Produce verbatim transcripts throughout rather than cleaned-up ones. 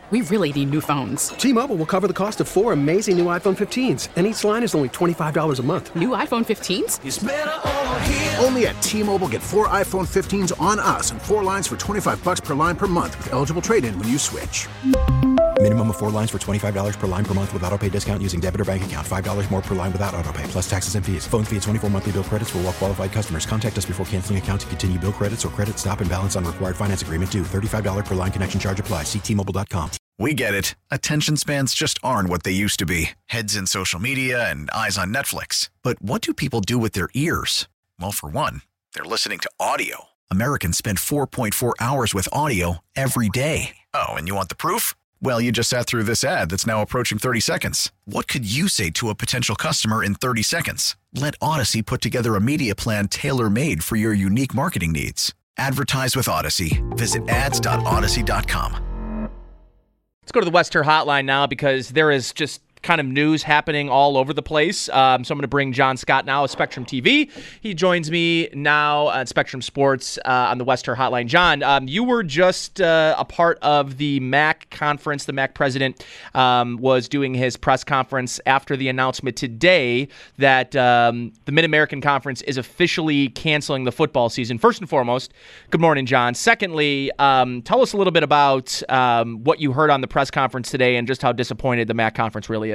We really need new phones. T-Mobile will cover the cost of four amazing new iPhone fifteens, and each line is only twenty-five dollars a month. New iPhone fifteens? It's better over here. Only at T-Mobile, get four iPhone fifteens on us and four lines for twenty-five dollars per line per month with eligible trade-in when you switch. Minimum of four lines for twenty-five dollars per line per month with autopay discount using debit or bank account. five dollars more per line without autopay, plus taxes and fees. Phone fee at twenty-four monthly bill credits for well-qualified customers. Contact us before canceling account to continue bill credits or credit stop and balance on required finance agreement due. thirty-five dollars per line connection charge applies. See T Mobile dot com. We get it. Attention spans just aren't what they used to be. Heads in social media and eyes on Netflix. But what do people do with their ears? Well, for one, they're listening to audio. Americans spend four point four hours with audio every day. Oh, and you want the proof? Well, you just sat through this ad that's now approaching thirty seconds. What could you say to a potential customer in thirty seconds? Let Odyssey put together a media plan tailor-made for your unique marketing needs. Advertise with Odyssey. Visit ads dot odyssey dot com. Let's go to the Wester Hotline now because there is just kind of news happening all over the place. Um, so I'm going to bring John Scott now of Spectrum T V. He joins me now at Spectrum Sports uh, on the Wester Hotline. John, um, you were just uh, a part of the M A C conference. The M A C president um, was doing his press conference after the announcement today that um, the Mid-American Conference is officially canceling the football season. First and foremost, good morning, John. Secondly, um, tell us a little bit about um, what you heard on the press conference today and just how disappointed the M A C conference really is.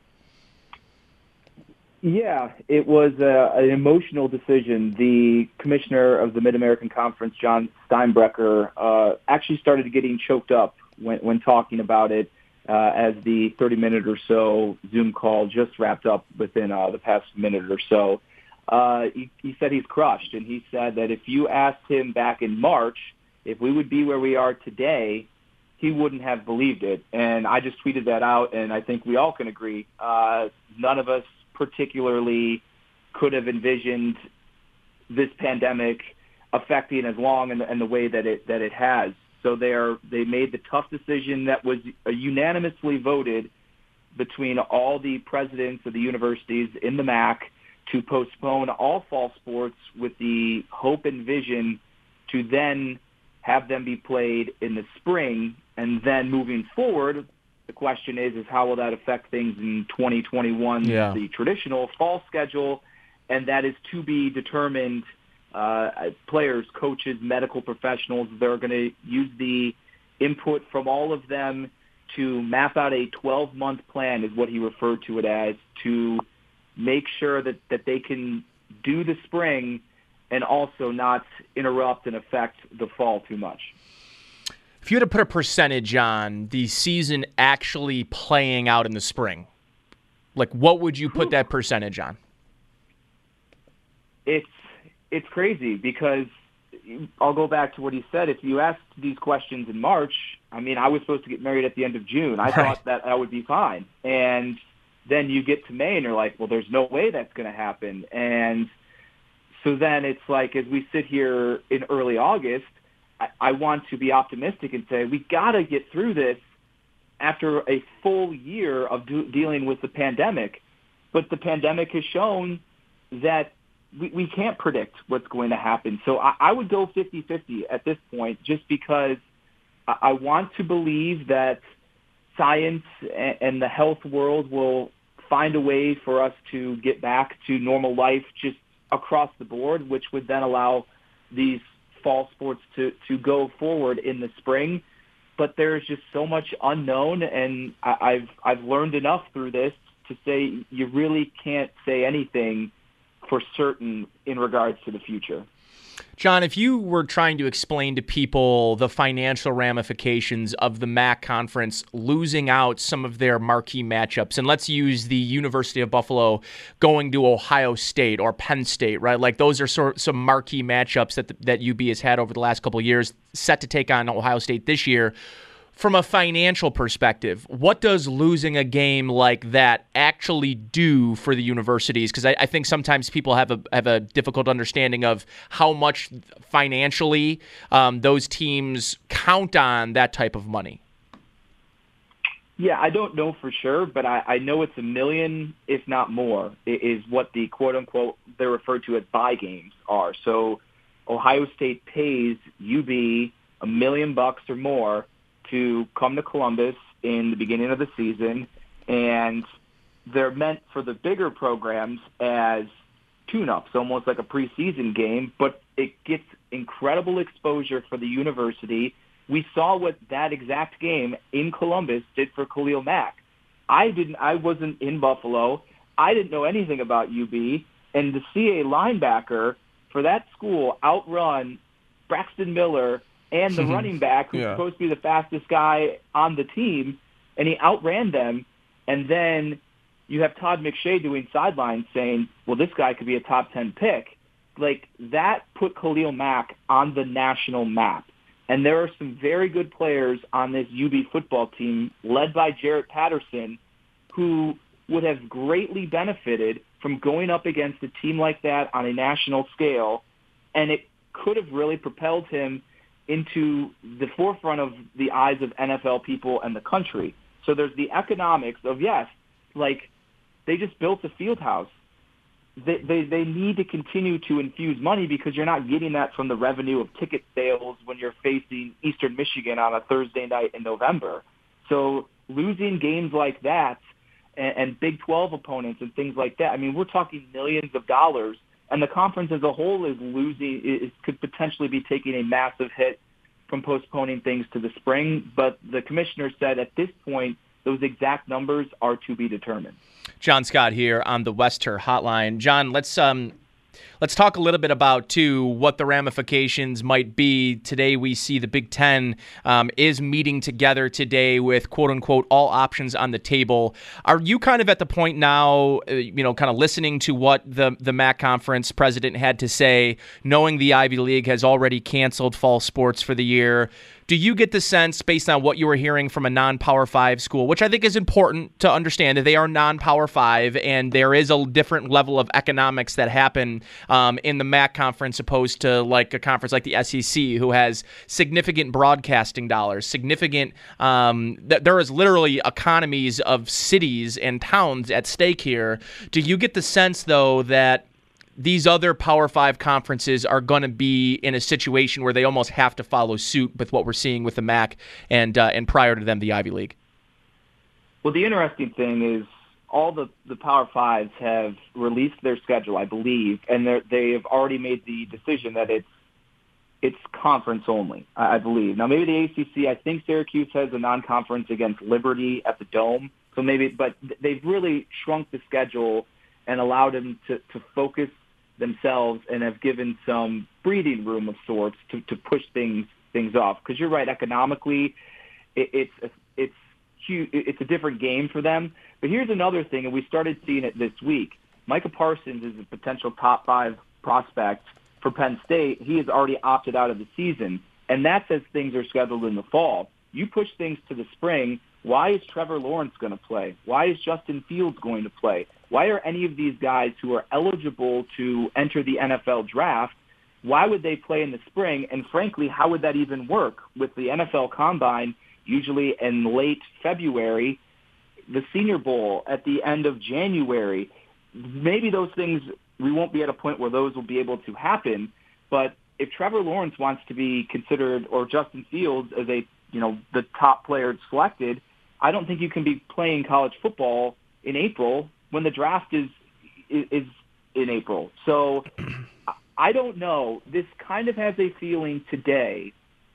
Yeah, it was uh, an emotional decision. The commissioner of the Mid-American Conference, John Steinbrecher, uh, actually started getting choked up when, when talking about it uh, as the thirty-minute or so Zoom call just wrapped up within uh, the past minute or so. Uh, he, he said he's crushed, and he said that if you asked him back in March if we would be where we are today, he wouldn't have believed it. And I just tweeted that out, and I think we all can agree. Uh, none of us particularly could have envisioned this pandemic affecting as long and, and the way that it that it has. So they are they made the tough decision that was unanimously voted between all the presidents of the universities in the M A C to postpone all fall sports with the hope and vision to then have them be played in the spring. And then moving forward, the question is, is how will that affect things in twenty twenty-one, yeah. the traditional fall schedule, and that is to be determined. Uh, players, coaches, medical professionals, they're going to use the input from all of them to map out a twelve-month plan, is what he referred to it as, to make sure that, that they can do the spring and also not interrupt and affect the fall too much. If you had to put a percentage on the season actually playing out in the spring, like what would you put that percentage on? It's it's crazy because I'll go back to what he said. If you asked these questions in March, I mean, I was supposed to get married at the end of June. I right. thought that that would be fine. And then you get to May and you're like, well, there's no way that's going to happen. And so then it's like, as we sit here in early August, I want to be optimistic and say we got to get through this after a full year of do- dealing with the pandemic. But the pandemic has shown that we, we can't predict what's going to happen. So I, I would go fifty-fifty at this point just because I, I want to believe that science and, and the health world will find a way for us to get back to normal life just across the board, which would then allow these fall sports to, to go forward in the spring. But there's just so much unknown, and I, I've I've learned enough through this to say you really can't say anything for certain in regards to the future. John, if you were trying to explain to people the financial ramifications of the M A C conference losing out some of their marquee matchups, and let's use the University of Buffalo going to Ohio State or Penn State, right? Like those are sort of some marquee matchups that the, that U B has had over the last couple of years, set to take on Ohio State this year. From a financial perspective, what does losing a game like that actually do for the universities? Because I, I think sometimes people have a have a difficult understanding of how much financially um, those teams count on that type of money. Yeah, I don't know for sure, but I, I know it's a million, if not more, is what the quote-unquote, they're referred to as buy games are. So Ohio State pays U B a million bucks or more to come to Columbus in the beginning of the season, and they're meant for the bigger programs as tune-ups, almost like a preseason game, but it gets incredible exposure for the university. We saw what that exact game in Columbus did for Khalil Mack. I didn't. I wasn't in Buffalo. I didn't know anything about U B, and to see a linebacker for that school outrun Braxton Miller and the running back, who's yeah. supposed to be the fastest guy on the team, and he outran them, and then you have Todd McShay doing sidelines saying, well, this guy could be a top ten pick. Like, that put Khalil Mack on the national map. And there are some very good players on this U B football team, led by Jarrett Patterson, who would have greatly benefited from going up against a team like that on a national scale, and it could have really propelled him into the forefront of the eyes of N F L people and the country. So there's the economics of, yes, like, they just built a field house. They, they they need to continue to infuse money because you're not getting that from the revenue of ticket sales when you're facing Eastern Michigan on a Thursday night in November. So losing games like that and, and Big twelve opponents and things like that, I mean, we're talking millions of dollars, and the conference as a whole is losing, is, could potentially be taking a massive hit from postponing things to the spring. But the commissioner said at this point, those exact numbers are to be determined. John Scott here on the Wester Hotline. John, let's um, let's talk a little bit about, too, what the ramifications might be. Today we see the Big Ten um, is meeting together today with, quote-unquote, all options on the table. Are you kind of at the point now, uh, you know, kind of listening to what the, the M A C conference president had to say, knowing the Ivy League has already canceled fall sports for the year? Do you get the sense, based on what you were hearing from a non-Power five school, which I think is important to understand, that they are non-Power five and there is a different level of economics that happen um, in the M A C conference opposed to like a conference like the S E C, who has significant broadcasting dollars, significant, um, th- there is literally economies of cities and towns at stake here. Do you get the sense, though, that these other Power Five conferences are going to be in a situation where they almost have to follow suit with what we're seeing with the M A C and uh, and prior to them, the Ivy League? Well, the interesting thing is all the, the Power Fives have released their schedule, I believe, and they have already made the decision that it's it's conference only, I, I believe. Now, maybe the A C C, I think Syracuse has a non-conference against Liberty at the Dome, so maybe, but they've really shrunk the schedule and allowed them to, to focus themselves and have given some breathing room of sorts to, to push things things off. Because you're right, economically, it, it's a, it's huge. It's a different game for them. But here's another thing, and we started seeing it this week. Micah Parsons is a potential top five prospect for Penn State. He has already opted out of the season, and that's as things are scheduled in the fall. You push things to the spring. Why is Trevor Lawrence going to play? Why is Justin Fields going to play? Why are any of these guys who are eligible to enter the N F L draft, why would they play in the spring? And frankly, how would that even work with the N F L Combine usually in late February, the Senior Bowl at the end of January? Maybe those things, we won't be at a point where those will be able to happen, but if Trevor Lawrence wants to be considered, or Justin Fields as a, you know, the top player selected, I don't think you can be playing college football in April when the draft is is in April. So I don't know. This kind of has a feeling today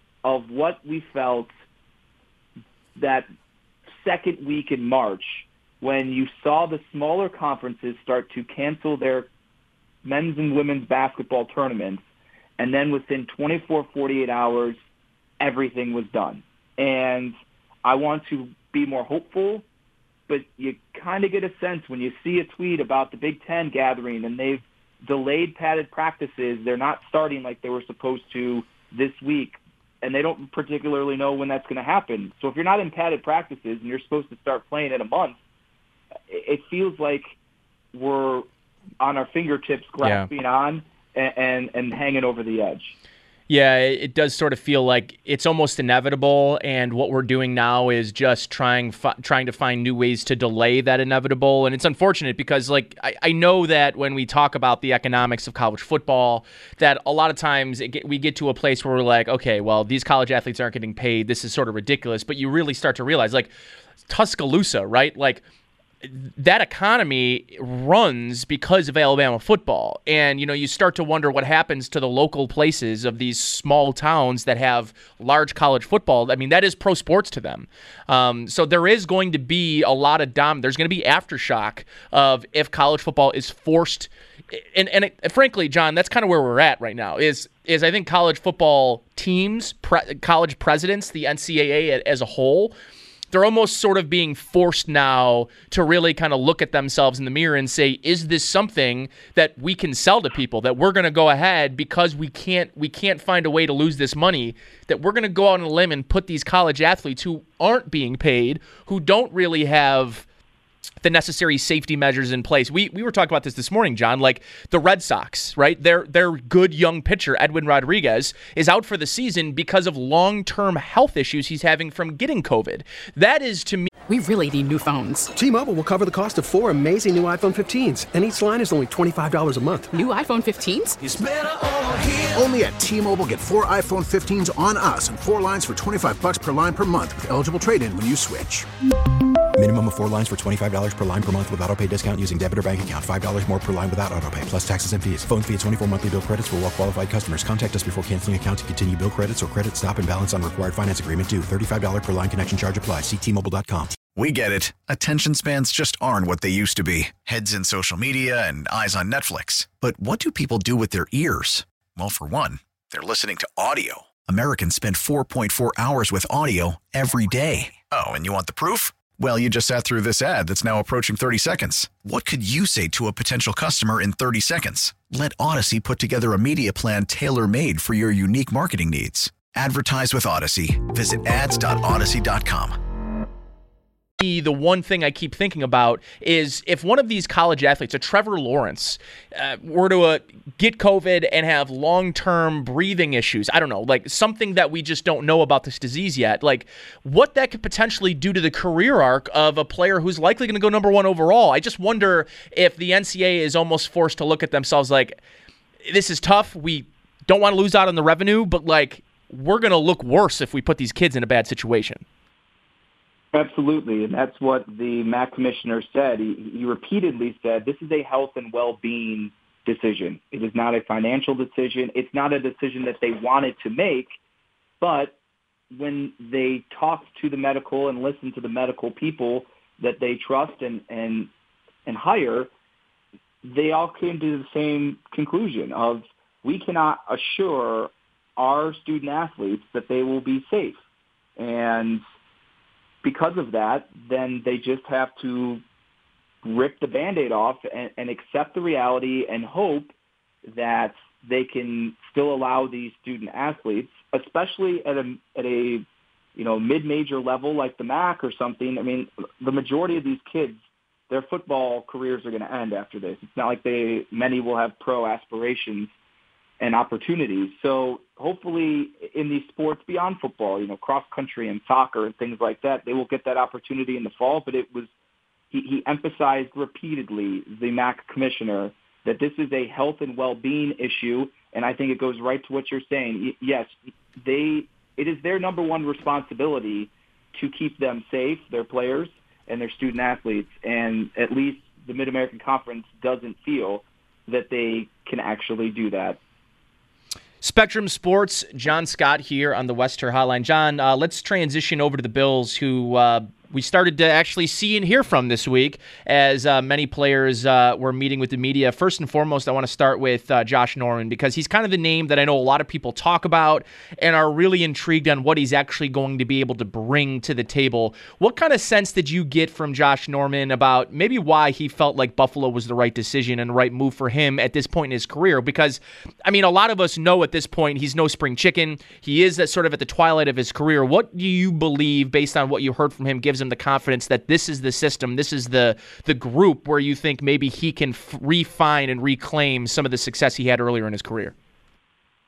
of what we felt that second week in March when you saw the smaller conferences start to cancel their men's and women's basketball tournaments, and then within twenty-four, forty-eight hours, everything was done. And I want to be more hopeful, but you kind of get a sense when you see a tweet about the Big Ten gathering and they've delayed padded practices. They're not starting like they were supposed to this week, and they don't particularly know when that's going to happen. So if you're not in padded practices and you're supposed to start playing in a month, it feels like we're on our fingertips grasping yeah. on and, and, and hanging over the edge. Yeah, it does sort of feel like it's almost inevitable, and what we're doing now is just trying fi- trying to find new ways to delay that inevitable. And it's unfortunate because, like, I, I know that when we talk about the economics of college football, that a lot of times it get, we get to a place where we're like, okay, well, these college athletes aren't getting paid. This is sort of ridiculous. But you really start to realize, like, Tuscaloosa, right? Like, that economy runs because of Alabama football. And, you know, you start to wonder what happens to the local places of these small towns that have large college football. I mean, that is pro sports to them. Um, so there is going to be a lot of dom. There's going to be aftershock of if college football is forced. And, and it, frankly, John, that's kind of where we're at right now is, is I think college football teams, pre- college presidents, the N C double A as a whole, they're almost sort of being forced now to really kind of look at themselves in the mirror and say, is this something that we can sell to people, that we're going to go ahead because we can't we can't find a way to lose this money, that we're going to go out on a limb and put these college athletes who aren't being paid, who don't really have the necessary safety measures in place. We we were talking about this this morning, John, like the Red Sox, right? Their their good young pitcher, Edwin Rodriguez, is out for the season because of long-term health issues he's having from getting COVID. That is, to me... We really need new phones. T-Mobile will cover the cost of four amazing new iPhone fifteens, and each line is only twenty-five dollars a month. New iPhone fifteens? It's better over here. Only at T-Mobile, get four iPhone fifteens on us and four lines for twenty-five bucks per line per month with eligible trade-in when you switch. Minimum of four lines for twenty-five dollars per line per month with autopay discount using debit or bank account. five dollars more per line without autopay, plus taxes and fees. Phone fee at twenty-four monthly bill credits for well-qualified customers. Contact us before canceling account to continue bill credits or credit stop and balance on required finance agreement due. thirty-five dollars per line connection charge applies. See T Mobile dot com. We get it. Attention spans just aren't what they used to be. Heads in social media and eyes on Netflix. But what do people do with their ears? Well, for one, they're listening to audio. Americans spend four point four hours with audio every day. Oh, and you want the proof? Well, you just sat through this ad that's now approaching thirty seconds. What could you say to a potential customer in thirty seconds? Let Odyssey put together a media plan tailor-made for your unique marketing needs. Advertise with Odyssey. Visit ads dot odyssey dot com. The one thing I keep thinking about is if one of these college athletes, a Trevor Lawrence, uh, were to uh, get COVID and have long-term breathing issues, I don't know, like something that we just don't know about this disease yet, like what that could potentially do to the career arc of a player who's likely going to go number one overall. I just wonder if the N C double A is almost forced to look at themselves like, this is tough, we don't want to lose out on the revenue, but like we're going to look worse if we put these kids in a bad situation. Absolutely, and that's what the M A C commissioner said. He, he repeatedly said this is a health and well-being decision. It is not a financial decision. It's not a decision that they wanted to make, but when they talked to the medical and listened to the medical people that they trust and, and, and hire, they all came to the same conclusion of we cannot assure our student athletes that they will be safe. And because of that, then they just have to rip the Band-Aid off and, and accept the reality and hope that they can still allow these student athletes, especially at a at a you know mid-major level like the M A C or something. I mean, the majority of these kids, their football careers are going to end after this. It's not like they many will have pro aspirations and opportunities. So hopefully in these sports beyond football, you know, cross country and soccer and things like that, they will get that opportunity in the fall. But it was, he, he emphasized repeatedly, the M A C commissioner, that this is a health and well-being issue. And I think it goes right to what you're saying. Yes, they, it is their number one responsibility to keep them safe, their players and their student athletes. And at least the Mid-American Conference doesn't feel that they can actually do that. Spectrum Sports, John Scott here on the Wester Hotline. John, uh, let's transition over to the Bills, who uh, we started to actually see and hear from this week as uh, many players uh, were meeting with the media. First and foremost, I want to start with uh, Josh Norman because he's kind of the name that I know a lot of people talk about and are really intrigued on what he's actually going to be able to bring to the table. What kind of sense did you get from Josh Norman about maybe why he felt like Buffalo was the right decision and the right move for him at this point in his career? Because, I mean, a lot of us know at this point he's no spring chicken. He is at sort of at the twilight of his career. What do you believe, based on what you heard from him, gives him the confidence that this is the system, this is the the group where you think maybe he can f- refine and reclaim some of the success he had earlier in his career?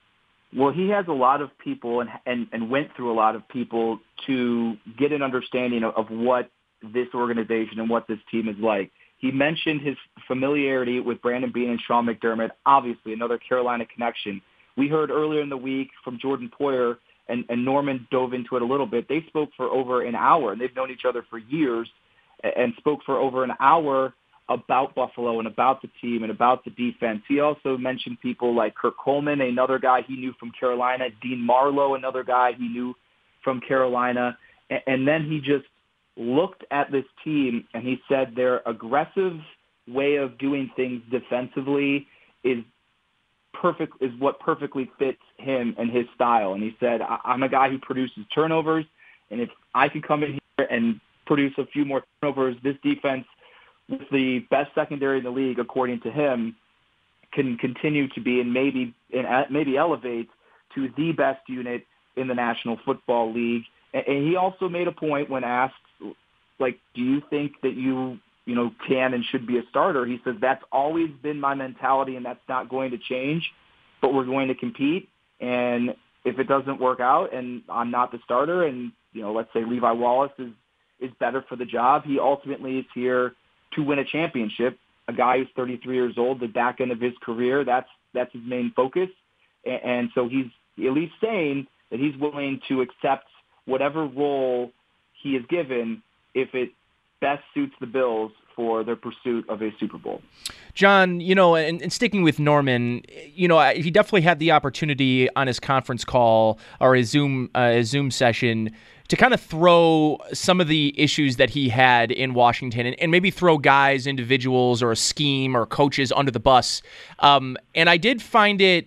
Well, he has a lot of people and, and, and went through a lot of people to get an understanding of, of what this organization and what this team is like. He mentioned his familiarity with Brandon Beane and Sean McDermott, obviously another Carolina connection. We heard earlier in the week from Jordan Poyer, and, and Norman dove into it a little bit. They spoke for over an hour, and they've known each other for years, and spoke for over an hour about Buffalo and about the team and about the defense. He also mentioned people like Kirk Coleman, another guy he knew from Carolina, Dean Marlowe, another guy he knew from Carolina. And, and then he just looked at this team and he said their aggressive way of doing things defensively is perfect, is what perfectly fits him and his style. And he said, I'm a guy who produces turnovers, and if I could come in here and produce a few more turnovers, this defense, with the best secondary in the league, according to him, can continue to be and maybe and maybe elevate to the best unit in the National Football League. And he also made a point when asked, like, do you think that you, you know, can and should be a starter? He says, that's always been my mentality, and that's not going to change, but we're going to compete. And if it doesn't work out and I'm not the starter and, you know, let's say Levi Wallace is, is better for the job, he ultimately is here to win a championship. A guy who's thirty-three years old, the back end of his career, that's that's his main focus. And, and so he's at least saying that he's willing to accept whatever role he is given if it best suits the Bills for their pursuit of a Super Bowl. John, you know, and, and sticking with Norman, you know, he definitely had the opportunity on his conference call or his Zoom uh, his Zoom session to kind of throw some of the issues that he had in Washington and, and maybe throw guys, individuals, or a scheme or coaches under the bus. Um, and I did find it,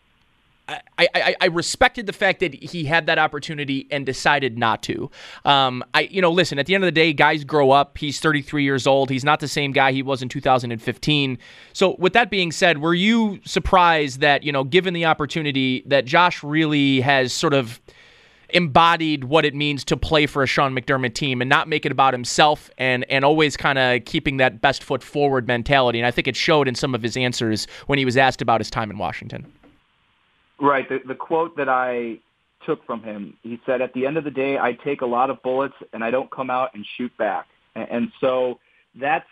I, I, I respected the fact that he had that opportunity and decided not to. Um, I, you know, listen, at the end of the day, guys grow up. He's thirty-three years old. He's not the same guy he was in two thousand fifteen. So with that being said, were you surprised that, you know, given the opportunity, that Josh really has sort of embodied what it means to play for a Sean McDermott team and not make it about himself, and and always kind of keeping that best foot forward mentality? And I think it showed in some of his answers when he was asked about his time in Washington. Right. The, the quote that I took from him, he said, at the end of the day, I take a lot of bullets and I don't come out and shoot back. And, and so that's,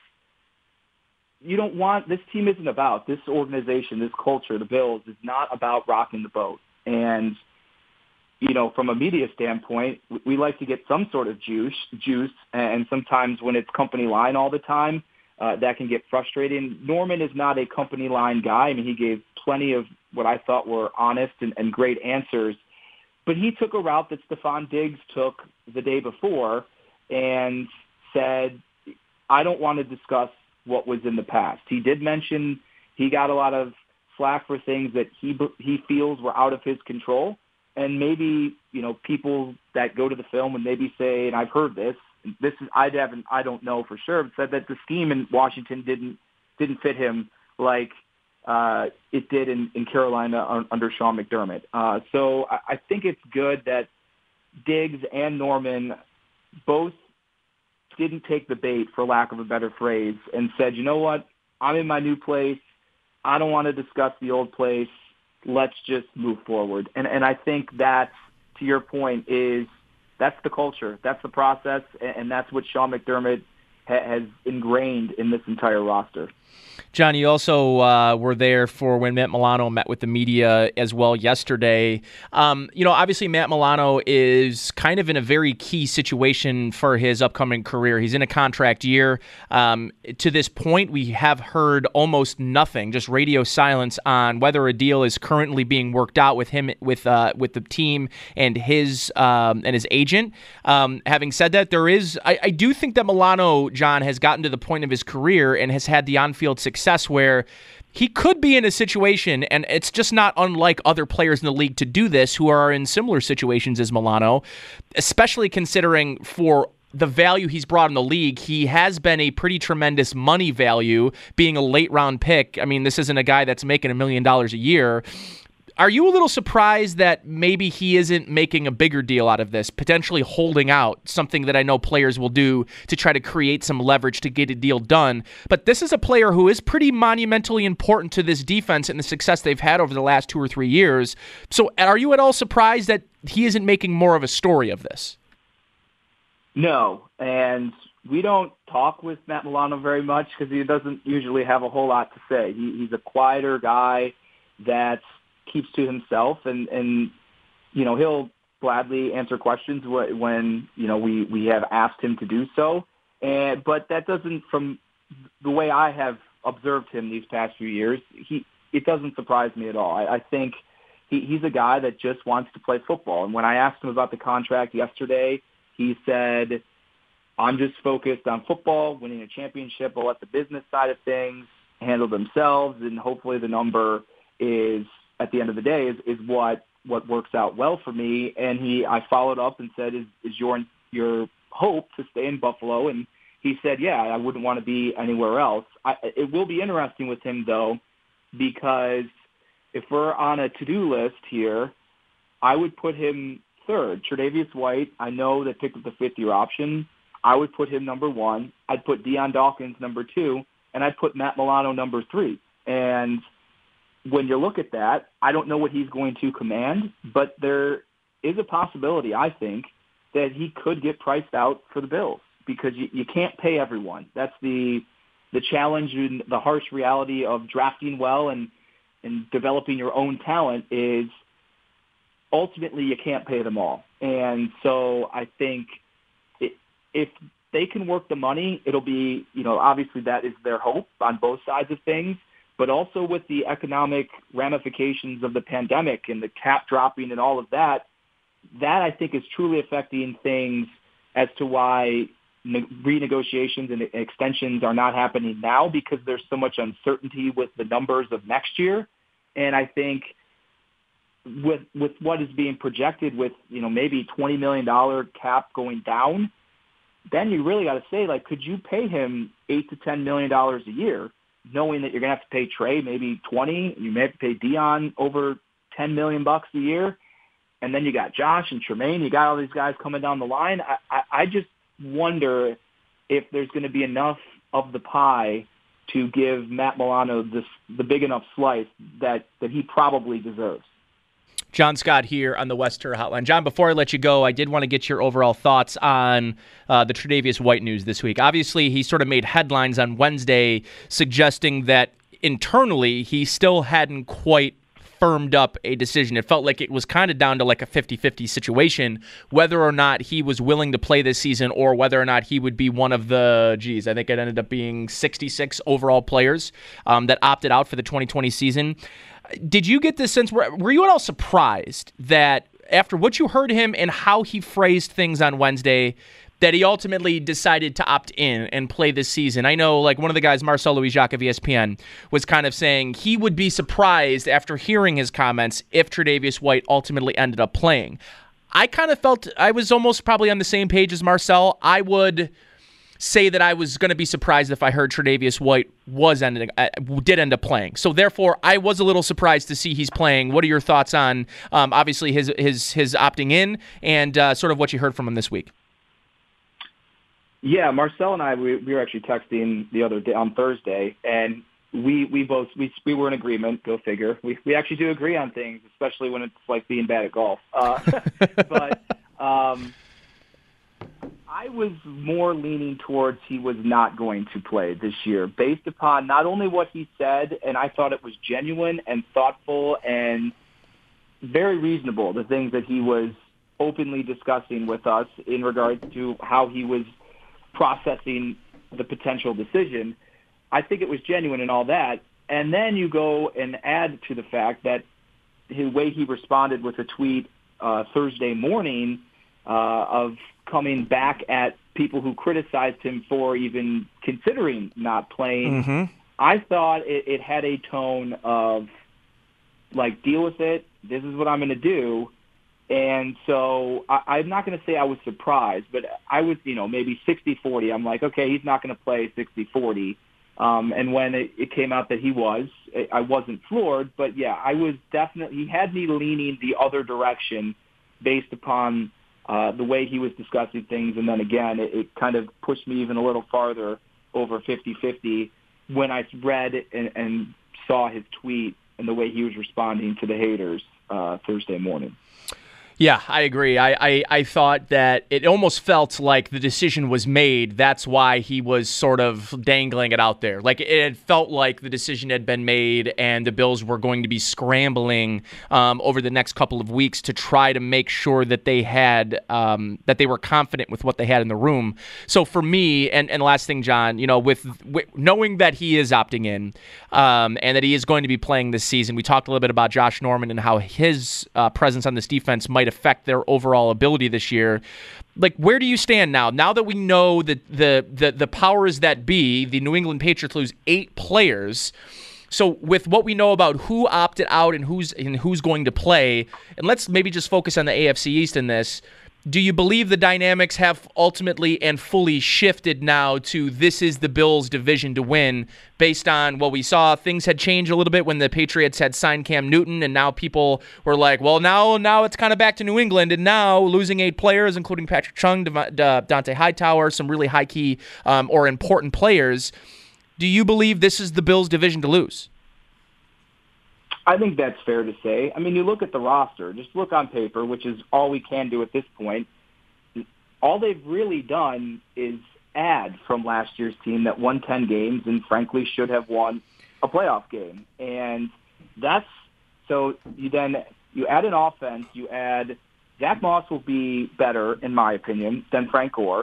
you don't want, this team isn't about, this organization, this culture, the Bills, is not about rocking the boat. And you know, from a media standpoint, we like to get some sort of juice, juice, and sometimes when it's company line all the time, uh, that can get frustrating. Norman is not a company line guy. I mean, he gave plenty of what I thought were honest and, and great answers, but he took a route that Stephon Diggs took the day before and said, I don't want to discuss what was in the past. He did mention he got a lot of slack for things that he he feels were out of his control. And maybe, you know, people that go to the film and maybe say, and I've heard this, this is, I haven't, I don't know for sure, but said that the scheme in Washington didn't, didn't fit him like uh, it did in, in Carolina under Sean McDermott. Uh, so I, I think it's good that Diggs and Norman both didn't take the bait, for lack of a better phrase, and said, you know what, I'm in my new place. I don't want to discuss the old place. Let's just move forward. And and I think that, to your point, is that's the culture, that's the process, and that's what Sean McDermott ha- has ingrained in this entire roster. John, you also uh, were there for when Matt Milano met with the media as well yesterday. Um, you know, obviously Matt Milano is kind of in a very key situation for his upcoming career. He's in a contract year. Um, to this point, we have heard almost nothing, just radio silence on whether a deal is currently being worked out with him, with uh, with the team and his um, and his agent. Um, having said that, there is, I, I do think that Milano, John, has gotten to the point of his career and has had the on-field success where he could be in a situation, and it's just not unlike other players in the league to do this who are in similar situations as Milano, especially considering for the value he's brought in the league. He has been a pretty tremendous money value, being a late round pick. I mean, this isn't a guy that's making a million dollars a year. Are you a little surprised that maybe he isn't making a bigger deal out of this, potentially holding out, something that I know players will do to try to create some leverage to get a deal done? But this is a player who is pretty monumentally important to this defense and the success they've had over the last two or three years. So are you at all surprised that he isn't making more of a story of this? No, and we don't talk with Matt Milano very much because he doesn't usually have a whole lot to say. He, he's a quieter guy that keeps to himself, and, and you know, he'll gladly answer questions when, you know, we, we have asked him to do so. And but that doesn't, from the way I have observed him these past few years, he it doesn't surprise me at all. I, I think he, he's a guy that just wants to play football. And when I asked him about the contract yesterday, he said, I'm just focused on football, winning a championship. I'll let the business side of things handle themselves, and hopefully the number is, at the end of the day, is, is what, what works out well for me. And he, I followed up and said, is, is your, your hope to stay in Buffalo? And he said, yeah, I wouldn't want to be anywhere else. I, it will be interesting with him, though, because if we're on a to-do list here, I would put him third. Tre'Davious White, I know that picked up the fifth-year option. I would put him number one. I'd put Dion Dawkins number two, and I'd put Matt Milano number three. And when you look at that, I don't know what he's going to command, but there is a possibility, I think, that he could get priced out for the Bills because you, you can't pay everyone. That's the the challenge and the harsh reality of drafting well and, and developing your own talent is ultimately you can't pay them all. And so I think it, if they can work the money, it'll be, you know, obviously that is their hope on both sides of things. But also with the economic ramifications of the pandemic and the cap dropping and all of that, that I think is truly affecting things as to why ne- renegotiations and extensions are not happening now because there's so much uncertainty with the numbers of next year. And I think with with what is being projected with, you know, maybe twenty million dollars cap going down, then you really got to say, like, could you pay him eight to ten million dollars a year, knowing that you're going to have to pay Trey maybe twenty, you may have to pay Dion over ten million bucks a year, and then you got Josh and Tremaine, you got all these guys coming down the line. I, I, I just wonder if there's going to be enough of the pie to give Matt Milano this, the big enough slice that, that he probably deserves. John Scott here on the West Tour Hotline. John, before I let you go, I did want to get your overall thoughts on uh, the Tre'Davious White news this week. Obviously, he sort of made headlines on Wednesday suggesting that internally he still hadn't quite firmed up a decision. It felt like it was kind of down to like a fifty-fifty situation, whether or not he was willing to play this season or whether or not he would be one of the, geez, I think it ended up being sixty-six overall players um, that opted out for the twenty twenty season. Did you get this sense, were, were you at all surprised that after what you heard him and how he phrased things on Wednesday, that he ultimately decided to opt in and play this season? I know, like, one of the guys, Marcel Louis-Jacques of E S P N, was kind of saying he would be surprised after hearing his comments if Tre'Davious White ultimately ended up playing. I kind of felt I was almost probably on the same page as Marcel. I would say that I was going to be surprised if I heard Tre'Davious White was ended, uh, did end up playing. So therefore, I was a little surprised to see he's playing. What are your thoughts on um, obviously his his his opting in and uh, sort of what you heard from him this week? Yeah, Marcel and I, we, we were actually texting the other day on Thursday, and we we both we we were in agreement. Go figure. We we actually do agree on things, especially when it's like being bad at golf. Uh, but um, I was more leaning towards he was not going to play this year, based upon not only what he said, and I thought it was genuine and thoughtful and very reasonable, the things that he was openly discussing with us in regards to how he was processing the potential decision. I think it was genuine and all that. And then you go and add to the fact that the way he responded with a tweet uh, Thursday morning uh, of coming back at people who criticized him for even considering not playing, mm-hmm. I thought it, it had a tone of, like, deal with it. This is what I'm going to do. And so I, I'm not going to say I was surprised, but I was, you know, maybe sixty forty. I'm like, okay, he's not going to play sixty forty. Um, and when it, it came out that he was, I wasn't floored. But, yeah, I was definitely – he had me leaning the other direction based upon uh, the way he was discussing things. And then, again, it, it kind of pushed me even a little farther over fifty-fifty when I read and, and saw his tweet and the way he was responding to the haters uh, Thursday morning. Yeah, I agree. I, I, I thought that it almost felt like the decision was made. That's why he was sort of dangling it out there. Like it felt like the decision had been made and the Bills were going to be scrambling um, over the next couple of weeks to try to make sure that they had um, that they were confident with what they had in the room. So for me, and, and last thing, John, you know, with, with knowing that he is opting in um, and that he is going to be playing this season, we talked a little bit about Josh Norman and how his uh, presence on this defense might affect their overall ability this year. Like, where do you stand now? Now that we know that the the the powers that be, the New England Patriots lose eight players. So with what we know about who opted out and who's and who's going to play, and let's maybe just focus on the A F C East in this. Do you believe the dynamics have ultimately and fully shifted now to this is the Bills' division to win based on what we saw? Things had changed a little bit when the Patriots had signed Cam Newton, and now people were like, well, now now it's kind of back to New England, and now losing eight players, including Patrick Chung, Dante Hightower, some really high-key um, or important players. Do you believe this is the Bills' division to lose? I think that's fair to say. I mean, you look at the roster, just look on paper, which is all we can do at this point. All they've really done is add from last year's team that won ten games and frankly should have won a playoff game. And that's so you then you add an offense, you add Zach Moss will be better, in my opinion, than Frank Gore.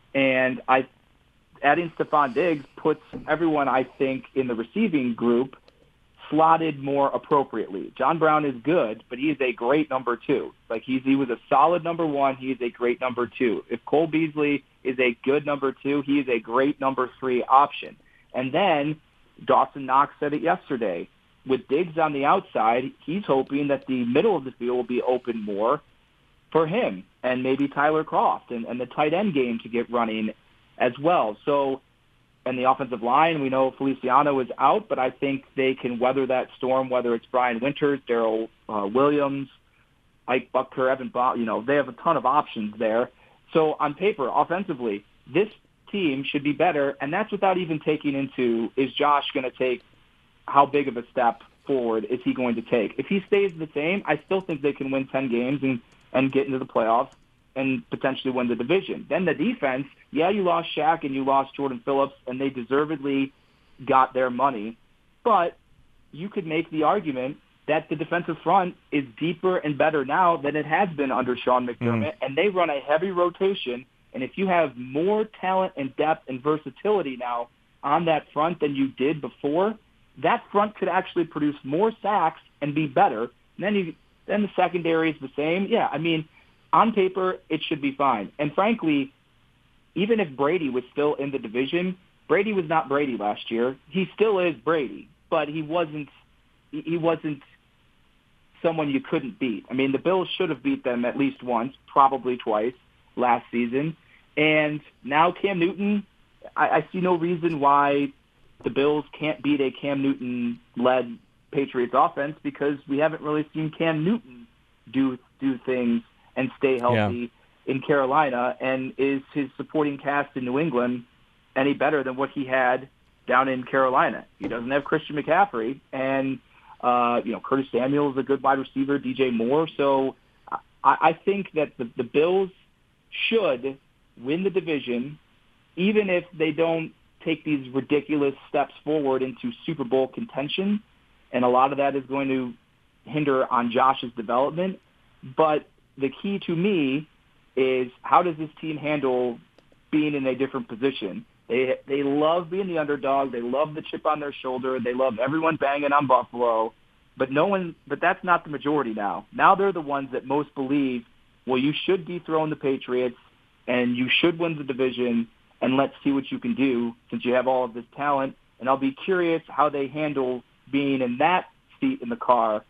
And I adding Stephon Diggs puts everyone, I think, in the receiving group slotted more appropriately. John Brown is good, but he is a great number two. Like he's he was a solid number one. He is a great number two. If Cole Beasley is a good number two, he is a great number three option. And then Dawson Knox said it yesterday. With Diggs on the outside, he's hoping that the middle of the field will be open more for him and maybe Tyler Kroft and, and the tight end game to get running as well. So and the offensive line, we know Feliciano is out, but I think they can weather that storm, whether it's Brian Winters, Darrell uh, Williams, Ike Bucker, Evan Bob. You know, they have a ton of options there. So on paper, offensively, this team should be better, and that's without even taking into, is Josh going to take, how big of a step forward is he going to take? If he stays the same, I still think they can win ten games and, and get into the playoffs and potentially win the division. Then the defense, yeah, you lost Shaq and you lost Jordan Phillips, and they deservedly got their money. But you could make the argument that the defensive front is deeper and better now than it has been under Sean McDermott, mm. and they run a heavy rotation. And if you have more talent and depth and versatility now on that front than you did before, that front could actually produce more sacks and be better. And then you, then the secondary is the same. Yeah, I mean, on paper, it should be fine. And frankly, even if Brady was still in the division, Brady was not Brady last year. He still is Brady, but he wasn't he wasn't someone you couldn't beat. I mean, the Bills should have beat them at least once, probably twice last season. And now Cam Newton, I, I see no reason why the Bills can't beat a Cam Newton-led Patriots offense because we haven't really seen Cam Newton do do things and stay healthy yeah. in Carolina. And is his supporting cast in New England any better than what he had down in Carolina? He doesn't have Christian McCaffrey, and uh, you know Curtis Samuel is a good wide receiver, D J Moore. So I, I think that the, the Bills should win the division, even if they don't take these ridiculous steps forward into Super Bowl contention. And a lot of that is going to hinder on Josh's development. But the key to me is how does this team handle being in a different position? They they love being the underdog. They love the chip on their shoulder. They love everyone banging on Buffalo. But no one. But that's not the majority now. Now they're the ones that most believe, well, you should dethrone the Patriots and you should win the division, and let's see what you can do since you have all of this talent. And I'll be curious how they handle being in that seat in the car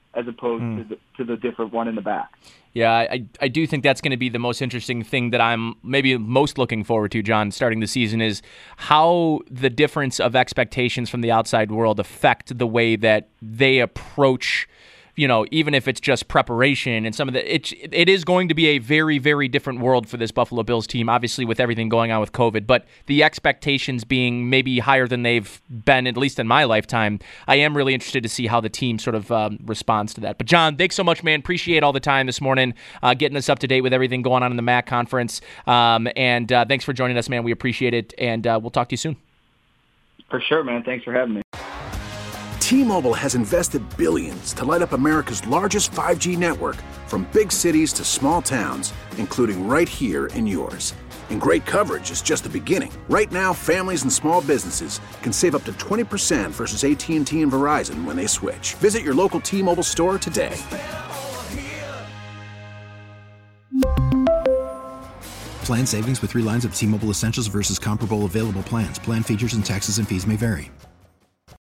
as opposed Mm. to, the, to the different one in the back. Yeah, I, I do think that's going to be the most interesting thing that I'm maybe most looking forward to, John, starting the season, is how the difference of expectations from the outside world affect the way that they approach, you know, even if it's just preparation and some of the, it, it is going to be a very, very different world for this Buffalo Bills team, obviously with everything going on with COVID, but the expectations being maybe higher than they've been, at least in my lifetime. I am really interested to see how the team sort of um, responds to that. But John, thanks so much, man. Appreciate all the time this morning, uh, getting us up to date with everything going on in the M A C conference. Um, and uh, thanks for joining us, man. We appreciate it. And uh, we'll talk to you soon. For sure, man. Thanks for having me. T-Mobile has invested billions to light up America's largest five G network, from big cities to small towns, including right here in yours. And great coverage is just the beginning. Right now, families and small businesses can save up to twenty percent versus A T and T and Verizon when they switch. Visit your local T-Mobile store today. Plan savings with three lines of T-Mobile Essentials versus comparable available plans. Plan features and taxes and fees may vary.